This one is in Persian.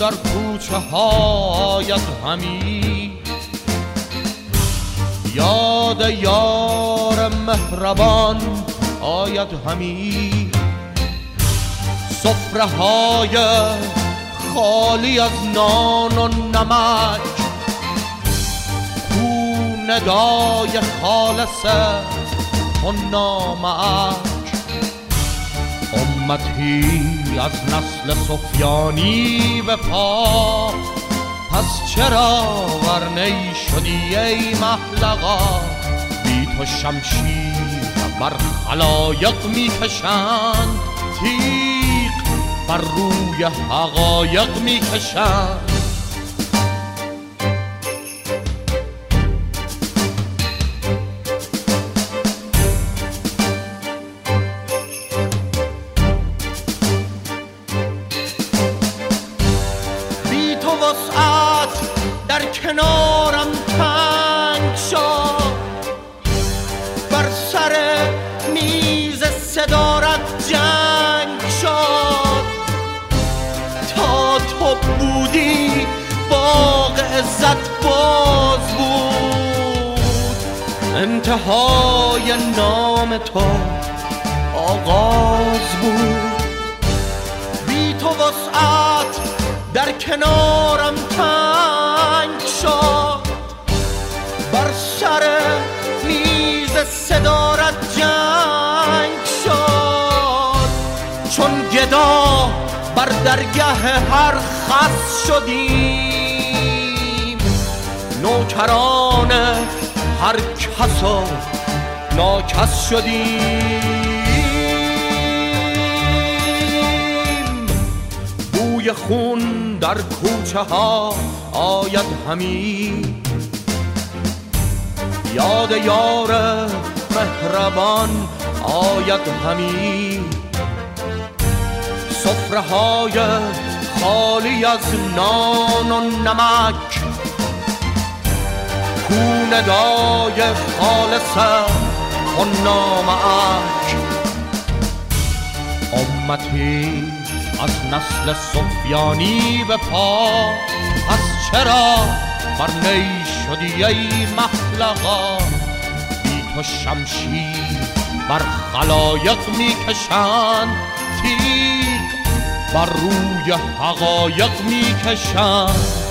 در کوچه هایت همی، یاد یار مهربان آید همی. سفره های خالی از نان و نمک، کو ندای خالص و نامک. امتی از نسل سفیانی به پا، پس چرا ورنی شدی ای محلقا؟ بی تو شمشیر بر خلایق میکشند، تیغ بر روی حقایق میکشند. بی تو وسعت در کنارم تنگ شد، بر سر میز صدارت جنگ شد. تا تو بودی باغ عزت باز بود، انتهای نام تو آغاز بود. بی تو وسعت در کنارم تنگ شد، بر سر میز صدارت جنگ شد. چون گدا بر درگه هر خس شدیم، نوکران هر کس و ناکس شدیم. بوی خون در کوچه ها آید همی، یاد یار مهربان آید همی. سفره های خالی از نان و نمک، کو ندای خالص و نامک. امتی از نسل سفیانی به پا، پس چرا بر نی شدی ای محلقا؟ بی تو شمشیر بر خلایق میکشند، تیغ بر روی حقایق میکشند.